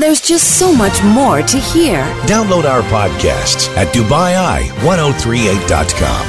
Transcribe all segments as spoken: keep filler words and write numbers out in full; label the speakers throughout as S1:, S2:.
S1: There's just so much more to hear.
S2: Download our podcasts at Dubai Eye ten thirty-eight dot com.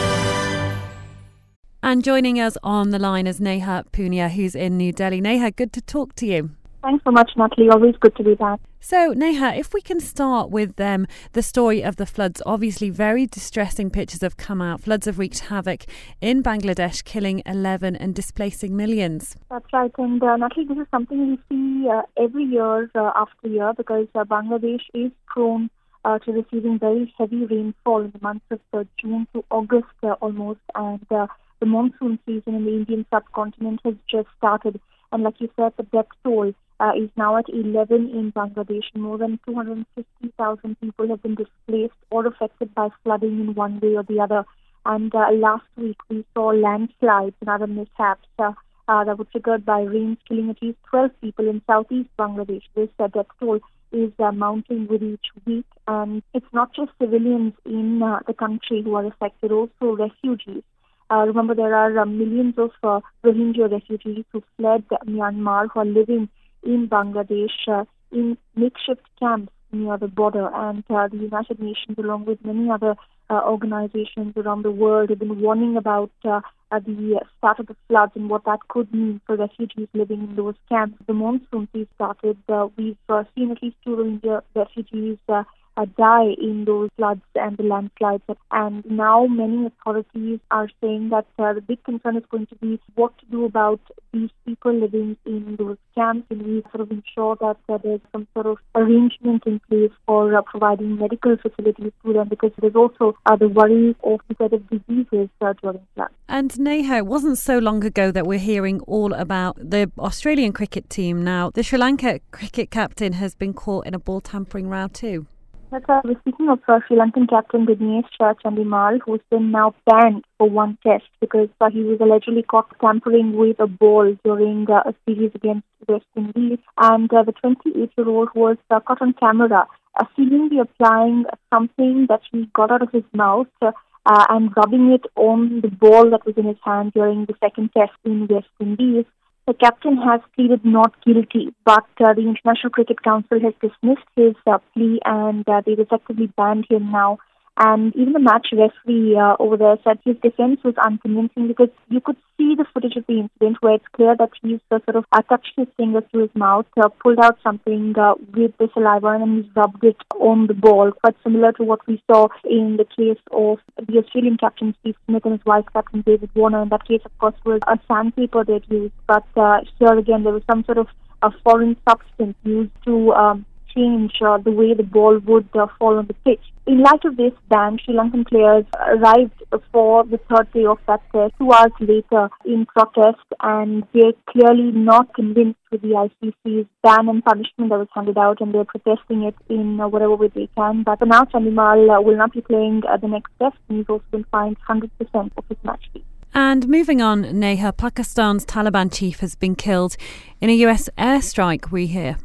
S3: And joining us on the line is Neha Punia, who's in New Delhi. Neha, good to talk to you.
S4: Thanks so much, Natalie. Always good to be back.
S3: So, Neha, if we can start with um, the story of the floods. Obviously, very distressing pictures have come out. Floods have wreaked havoc in Bangladesh, killing eleven and displacing millions.
S4: That's right. And uh, Natalie, this is something we see uh, every year uh, after year because uh, Bangladesh is prone uh, to receiving very heavy rainfall in the months of uh, June to August uh, almost. And uh, the monsoon season in the Indian subcontinent has just started. And like you said, the death toll Uh, is now at eleven in Bangladesh. More than two hundred fifty thousand people have been displaced or affected by flooding in one way or the other. And uh, last week we saw landslides and other mishaps uh, uh, that were triggered by rains, killing at least twelve people in southeast Bangladesh. This uh, death toll is uh, mounting with each week. And it's not just civilians in uh, the country who are affected, also refugees. Uh, remember, there are uh, millions of uh, Rohingya refugees who fled Myanmar who are living in Bangladesh uh, in makeshift camps near the border. And uh, the United Nations, along with many other uh, organizations around the world, have been warning about uh, uh, the start of the floods and what that could mean for refugees living in those camps. The monsoon season started. Uh, we've uh, seen at least two Rohingya refugees uh, uh, die in those floods and the landslides. And now many authorities are saying that uh, the big concern is going to be what to do about these people living in those camps, and we sort of ensure that uh, there's some sort of arrangement in place for uh, providing medical facilities to them, because there's also uh, the worry of the spread of diseases uh, during floods.
S3: And Neha, it wasn't so long ago that we're hearing all about the Australian cricket team. Now, the Sri Lanka cricket captain has been caught in a ball tampering row too.
S4: That's right. We're speaking of uh, Sri Lankan captain Dinesh Chandimal, who's been now banned for one test because uh, he was allegedly caught tampering with a ball during uh, a series against West Indies. And uh, the twenty-eight-year-old was uh, caught on camera, uh, seemingly applying something that he got out of his mouth uh, uh, and rubbing it on the ball that was in his hand during the second test in West Indies. The captain has pleaded not guilty, but uh, the International Cricket Council has dismissed his uh, plea, and uh, they've effectively banned him now. And even the match referee uh, over there said his defense was unconvincing because you could see the footage of the incident where it's clear that he's uh, sort of uh, touched his fingers to his mouth, uh, pulled out something uh, with the saliva, and then he's rubbed it on the ball, quite similar to what we saw in the case of the Australian captain Steve Smith and his vice captain David Warner. In that case, of course, was a sandpaper they'd used, but uh, here again there was some sort of a foreign substance used to um, change uh, the way the ball would uh, fall on the pitch. In light of this ban, Sri Lankan players arrived for the third day of that test two hours later in protest, and they're clearly not convinced with the I C C's ban and punishment that was handed out, and they're protesting it in uh, whatever way they can. But for now, Chandimal uh, will not be playing uh, the next test, and he's also been fined one hundred percent of his match fee.
S3: And moving on, Neha, Pakistan's Taliban chief has been killed in a U S airstrike, we hear.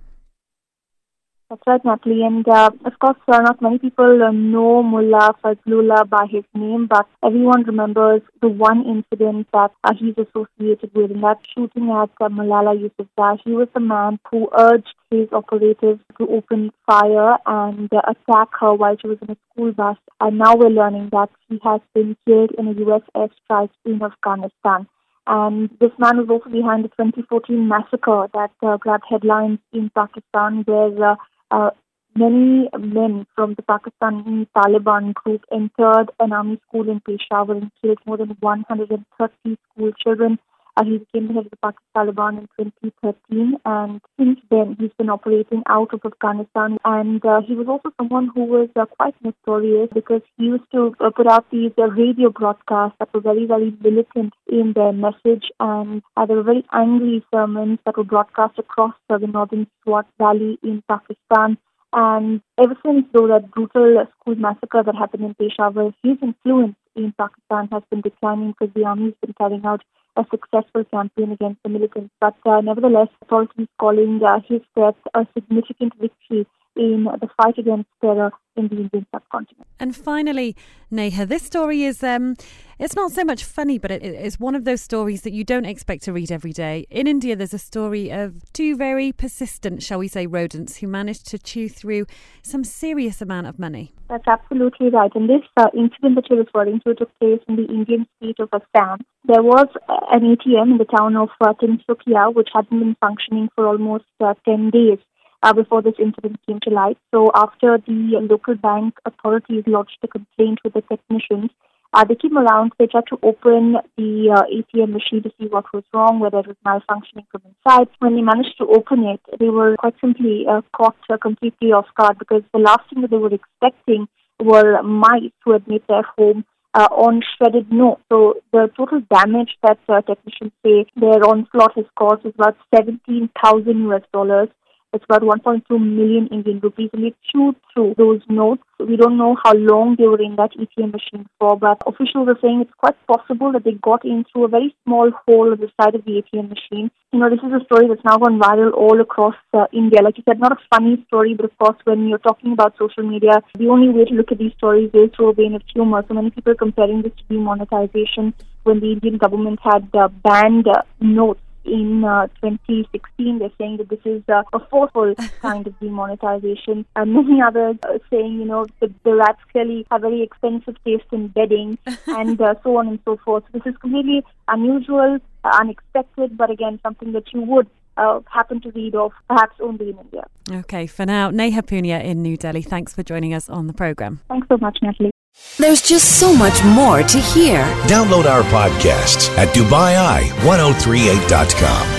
S4: That's right, Natalie. And uh, of course, uh, not many people uh, know Mullah Fazlullah by his name, but everyone remembers the one incident that uh, he's associated with, and that shooting at uh, Malala Yousafzai. He was the man who urged his operatives to open fire and uh, attack her while she was in a school bus. And now we're learning that he has been killed in a U S airstrike in Afghanistan. And this man was also behind the twenty fourteen massacre that uh, grabbed headlines in Pakistan, where uh, uh, many men from the Pakistani Taliban group entered an army school in Peshawar and killed more than one hundred thirty school children. Uh, he became the head of the Pakistan Taliban in twenty thirteen, and since then he's been operating out of Afghanistan. And uh, he was also someone who was uh, quite notorious because he used to uh, put out these uh, radio broadcasts that were very, very militant in their message, and uh, there were very angry sermons that were broadcast across uh, the northern Swat Valley in Pakistan. And ever since, though, that brutal school massacre that happened in Peshawar, his influence in Pakistan has been declining because the army has been carrying out a successful campaign against the militants. But uh, nevertheless, authorities calling uh, his death a significant victory in the fight against terror in the Indian subcontinent.
S3: And finally, Neha, this story is, um, it's not so much funny, but it, it's one of those stories that you don't expect to read every day. In India, there's a story of two very persistent, shall we say, rodents who managed to chew through some serious amount of money.
S4: That's absolutely right. And this uh, incident that you're referring to took place in the Indian state of Assam. There was uh, an A T M in the town of uh, Tinsukia, which hadn't been functioning for almost uh, ten days. Uh, before this incident came to light. So after the uh, local bank authorities lodged a complaint with the technicians, uh, they came around, they tried to open the uh, A T M machine to see what was wrong, whether it was malfunctioning from inside. When they managed to open it, they were quite simply uh, caught uh, completely off guard, because the last thing that they were expecting were mice who had made their home Uh, on shredded notes. So the total damage that uh, technicians say their onslaught has caused is about seventeen thousand U S dollars. It's about one point two million Indian rupees, and they chewed through those notes. We don't know how long they were in that A T M machine for, but officials are saying it's quite possible that they got in through a very small hole at the side of the A T M machine. You know, this is a story that's now gone viral all across uh, India. Like you said, not a funny story, but of course, when you're talking about social media, the only way to look at these stories is through a vein of humor. So many people are comparing this to demonetization when the Indian government had uh, banned uh, notes in uh, twenty sixteen. They're saying that this is uh, a forceful kind of demonetization. And many others are saying, you know, the, the rats clearly have very expensive taste in bedding and uh, so on and so forth. So this is completely unusual, uh, unexpected, but again, something that you would uh, happen to read of perhaps only in India.
S3: Okay, for now, Neha Punia in New Delhi. Thanks for joining us on the programme.
S4: Thanks so much, Natalie.
S1: There's just so much more to hear.
S2: Download our podcasts at Dubai Eye ten thirty-eight dot com.